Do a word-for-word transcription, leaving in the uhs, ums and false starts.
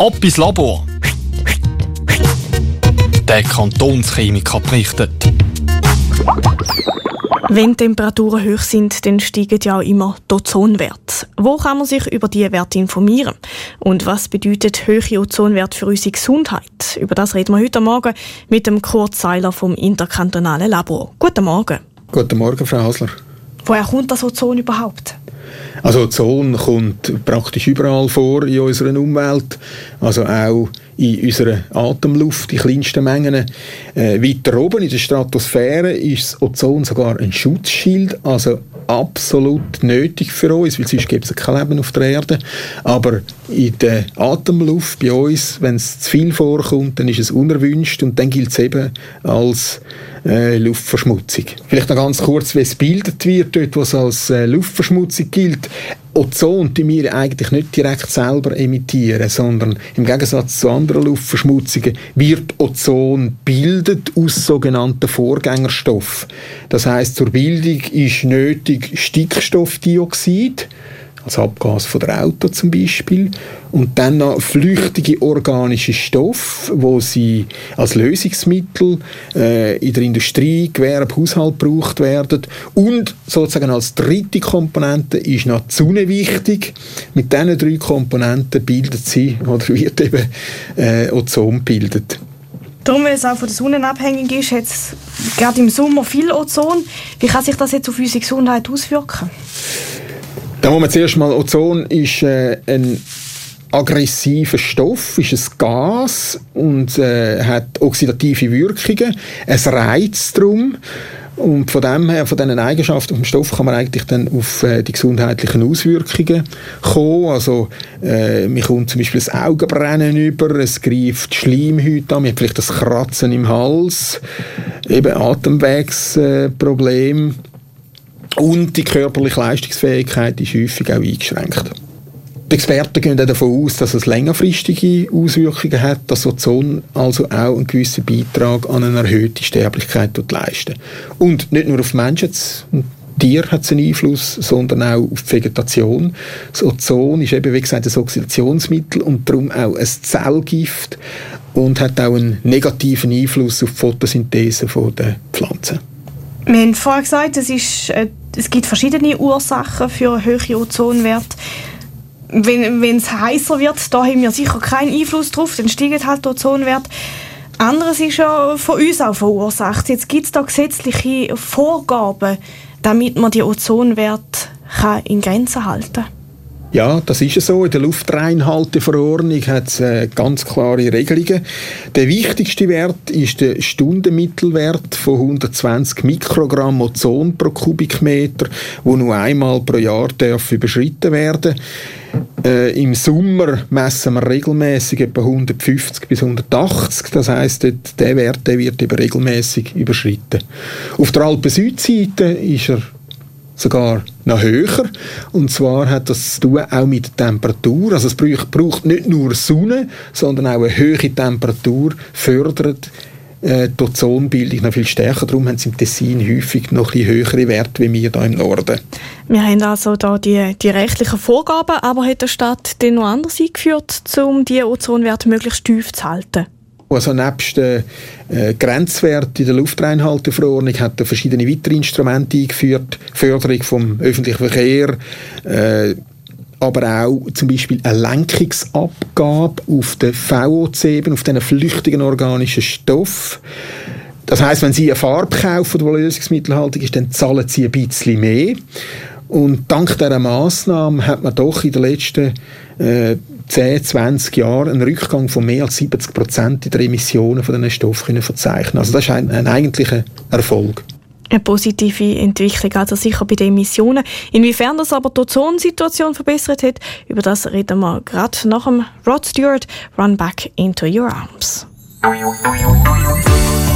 Ab ins Labor. Der Kantonschemiker berichtet. Wenn die Temperaturen hoch sind, dann steigen ja auch immer die Ozonwerte. Wo kann man sich über diese Werte informieren? Und was bedeutet hohe Ozonwerte für unsere Gesundheit? Über das reden wir heute Morgen mit dem Kurt Seiler vom Interkantonalen Labor. Guten Morgen. Guten Morgen, Frau Hasler. Woher kommt das Ozon überhaupt? Also Ozon kommt praktisch überall vor in unserer Umwelt, also auch in unserer Atemluft, in kleinsten Mengen. Äh, weiter oben in der Stratosphäre ist das Ozon sogar ein Schutzschild, also absolut nötig für uns, weil sonst gibt es kein Leben auf der Erde. Aber in der Atemluft bei uns, wenn es zu viel vorkommt, dann ist es unerwünscht und dann gilt es eben als äh, Luftverschmutzung. Vielleicht noch ganz kurz, wie es gebildet wird, dort wo es als äh, Luftverschmutzung gilt. Ozon tun wir eigentlich nicht direkt selber emittieren, sondern im Gegensatz zu anderen Luftverschmutzungen wird Ozon gebildet aus sogenannten Vorgängerstoffen. Das heisst, zur Bildung ist nötig Stickstoffdioxid, als Abgas von der Auto zum Beispiel, und dann noch flüchtige organische Stoffe, wo sie als Lösungsmittel äh, in der Industrie, Gewerbe, Haushalt gebraucht werden. Und sozusagen als dritte Komponente ist noch die Sonne wichtig. Mit diesen drei Komponenten bildet sie, oder wird eben äh, Ozon gebildet. Darum, weil es auch von der Sonne abhängig ist, hat es gerade im Sommer viel Ozon. Wie kann sich das jetzt auf unsere Gesundheit auswirken? Da muss man zuerst mal, Ozon ist äh, ein aggressiver Stoff, ist ein Gas und äh, hat oxidative Wirkungen. Es reizt darum. Und von dem her, von diesen Eigenschaften vom Stoff kann man eigentlich dann auf äh, die gesundheitlichen Auswirkungen kommen. Also äh, man kommt zum Beispiel das Augenbrennen über, es greift die Schleimhäute an, man hat vielleicht das Kratzen im Hals, eben Atemwegsprobleme. Äh, Und die körperliche Leistungsfähigkeit ist häufig auch eingeschränkt. Die Experten gehen davon aus, dass es längerfristige Auswirkungen hat, dass Ozon also auch einen gewissen Beitrag an eine erhöhte Sterblichkeit leistet. Und nicht nur auf Menschen und Tiere hat es einen Einfluss, sondern auch auf die Vegetation. Das Ozon ist eben, wie gesagt, ein Oxidationsmittel und darum auch ein Zellgift und hat auch einen negativen Einfluss auf die Photosynthese der Pflanzen. Wir haben vorher gesagt, es, ist, äh, es gibt verschiedene Ursachen für hohe Ozonwerte. Wenn, wenn es heißer wird, da haben wir sicher keinen Einfluss drauf, dann steigen halt die Ozonwerte. Anderes ist ja von uns auch verursacht. Jetzt gibt es da gesetzliche Vorgaben, damit man die Ozonwerte in Grenzen halten kann. Ja, das ist so. In der Luftreinhalteverordnung hat es äh, ganz klare Regelungen. Der wichtigste Wert ist der Stundenmittelwert von hundertzwanzig Mikrogramm Ozon pro Kubikmeter, wo nur einmal pro Jahr darf überschritten werden. Äh, Im Sommer messen wir regelmäßig etwa hundertfünfzig bis hundertachtzig. Das heisst, der Wert der wird eben regelmäßig überschritten. Auf der Alpen-Südseite ist er sogar noch höher. Und zwar hat das zu tun auch mit der Temperatur. Also es braucht nicht nur Sonne, sondern auch eine hohe Temperatur fördert äh, die Ozonbildung noch viel stärker. Darum haben sie im Tessin häufig noch ein bisschen höhere Werte wie wir hier im Norden. Wir haben also da die, die rechtlichen Vorgaben, aber hat die Stadt denn noch anders eingeführt, um die Ozonwerte möglichst tief zu halten? Also nebst den äh, Grenzwerten in der Luftreinhalteverordnung hat er verschiedene weitere Instrumente eingeführt, Förderung vom öffentlichen Verkehr, äh, aber auch zum Beispiel eine Lenkungsabgabe auf den V O C, auf diesen flüchtigen organischen Stoff. Das heisst, wenn Sie eine Farbe kaufen, die lösungsmittelhaltig ist, dann zahlen Sie ein bisschen mehr. Und dank dieser Massnahme hat man doch in den letzten äh, zehn, zwanzig Jahren einen Rückgang von mehr als siebzig Prozent in den Emissionen von diesen Stoffen verzeichnen. Also das ist ein, ein eigentlicher Erfolg. Eine positive Entwicklung, also sicher bei den Emissionen. Inwiefern das aber die Ozonsituation verbessert hat, über das reden wir gerade nach dem Rod Stewart, Run Back into Your Arms.